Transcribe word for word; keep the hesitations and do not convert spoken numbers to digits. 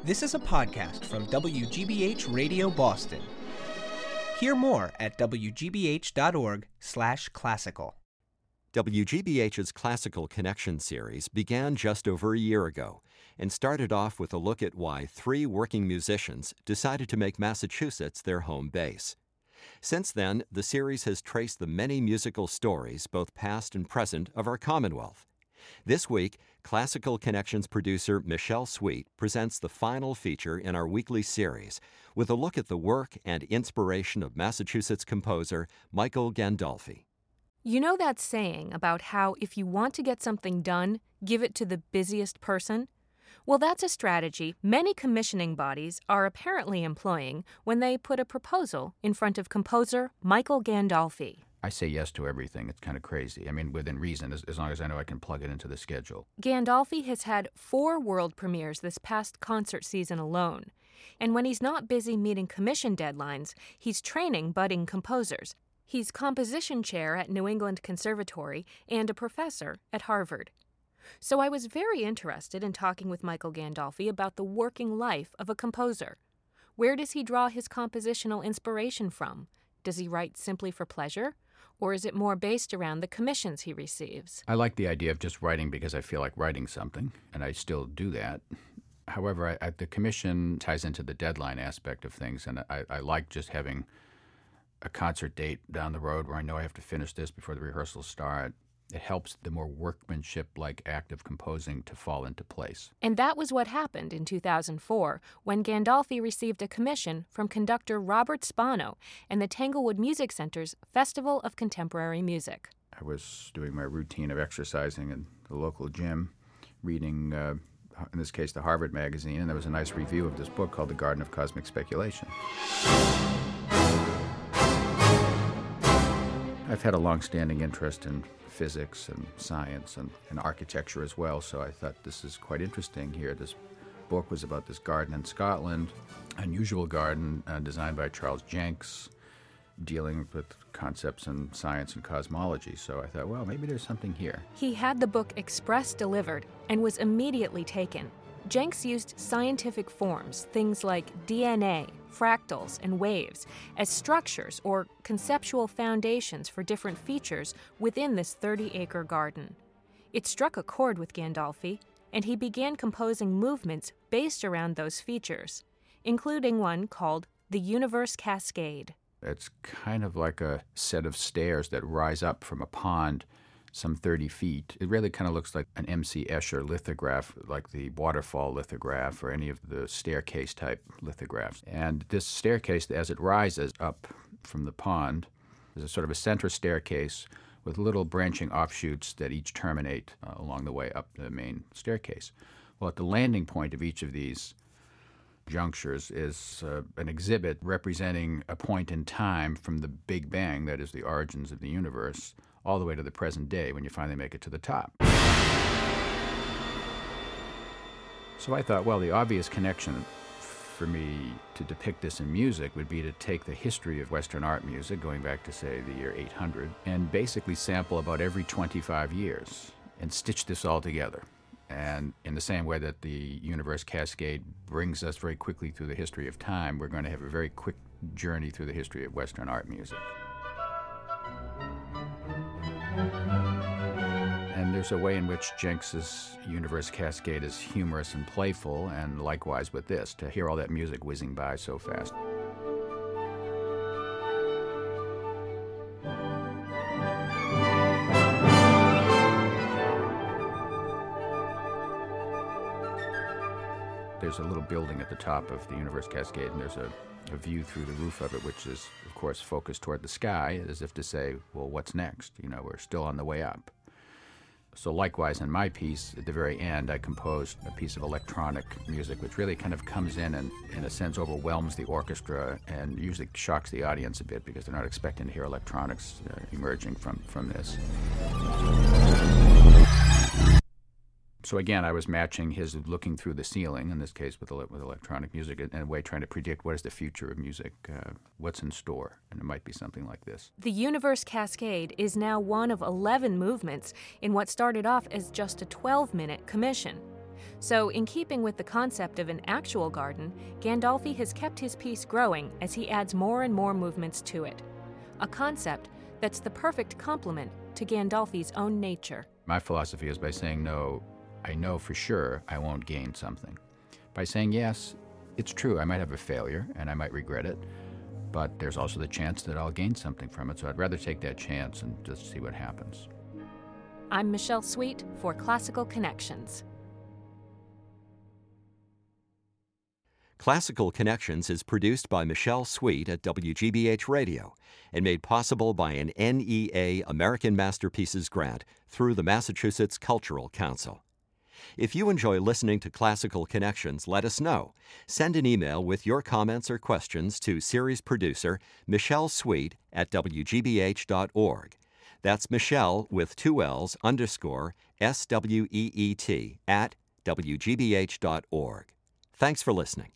This is a podcast from W G B H Radio Boston. Hear more at w g b h dot org slash classical. W G B H's Classical Connection series began just over a year ago and started off with a look at why three working musicians decided to make Massachusetts their home base. Since then, the series has traced the many musical stories, both past and present, of our Commonwealth. This week, Classical Connections producer Michelle Sweet presents the final feature in our weekly series with a look at the work and inspiration of Massachusetts composer Michael Gandolfi. You know that saying about how if you want to get something done, give it to the busiest person? Well, that's a strategy many commissioning bodies are apparently employing when they put a proposal in front of composer Michael Gandolfi. I say yes to everything. It's kind of crazy. I mean, within reason, as, as long as I know I can plug it into the schedule. Gandolfi has had four world premieres this past concert season alone. And when he's not busy meeting commission deadlines, he's training budding composers. He's composition chair at New England Conservatory and a professor at Harvard. So I was very interested in talking with Michael Gandolfi about the working life of a composer. Where does he draw his compositional inspiration from? Does he write simply for pleasure? Or is it more based around the commissions he receives? I like the idea of just writing because I feel like writing something, and I still do that. However, I, I, the commission ties into the deadline aspect of things, and I, I like just having a concert date down the road where I know I have to finish this before the rehearsals start. It helps the more workmanship-like act of composing to fall into place. And that was what happened in two thousand four when Gandolfi received a commission from conductor Robert Spano and the Tanglewood Music Center's Festival of Contemporary Music. I was doing my routine of exercising in the local gym, reading, uh, in this case, the Harvard magazine, and there was a nice review of this book called The Garden of Cosmic Speculation. I've had a long-standing interest in physics and science and, and architecture as well, so I thought this is quite interesting here. This book was about this garden in Scotland, unusual garden uh, designed by Charles Jenks, dealing with concepts in science and cosmology. So I thought, well, maybe there's something here. He had the book express delivered and was immediately taken. Jenks used scientific forms, things like D N A, fractals, and waves, as structures or conceptual foundations for different features within this thirty-acre garden. It struck a chord with Gandolfi, and he began composing movements based around those features, including one called the Universe Cascade. It's kind of like a set of stairs that rise up from a pond some thirty feet. It really kind of looks like an M C Escher lithograph, like the waterfall lithograph or any of the staircase-type lithographs. And this staircase, as it rises up from the pond, is a sort of a center staircase with little branching offshoots that each terminate uh, along the way up the main staircase. Well, at the landing point of each of these junctures is uh, an exhibit representing a point in time from the Big Bang, that is the origins of the universe, all the way to the present day when you finally make it to the top. So I thought, well, the obvious connection for me to depict this in music would be to take the history of Western art music, going back to, say, the year eight hundred, and basically sample about every twenty-five years and stitch this all together. And in the same way that the Universe Cascade brings us very quickly through the history of time, we're going to have a very quick journey through the history of Western art music. And there's a way in which Jenks's Universe Cascade is humorous and playful, and likewise with this, to hear all that music whizzing by so fast. There's a little building at the top of the Universe Cascade, and there's a, a view through the roof of it, which is, of course, focused toward the sky, as if to say, well, what's next? You know, we're still on the way up. So likewise, in my piece, at the very end, I composed a piece of electronic music, which really kind of comes in and, in a sense, overwhelms the orchestra and usually shocks the audience a bit because they're not expecting to hear electronics uh, emerging from, from this. So again, I was matching his looking through the ceiling, in this case with with electronic music, in a way trying to predict what is the future of music, uh, what's in store, and it might be something like this. The Universe Cascade is now one of eleven movements in what started off as just a twelve-minute commission. So, in keeping with the concept of an actual garden, Gandolfi has kept his piece growing as he adds more and more movements to it. A concept that's the perfect complement to Gandolfi's own nature. My philosophy is by saying no, I know for sure I won't gain something. By saying yes, it's true, I might have a failure and I might regret it, but there's also the chance that I'll gain something from it, so I'd rather take that chance and just see what happens. I'm Michelle Sweet for Classical Connections. Classical Connections is produced by Michelle Sweet at W G B H Radio and made possible by an N E A American Masterpieces grant through the Massachusetts Cultural Council. If you enjoy listening to Classical Connections, let us know. Send an email with your comments or questions to series producer Michelle Sweet at W G B H dot org. That's Michelle with two L's underscore S W E E T at W G B H dot org. Thanks for listening.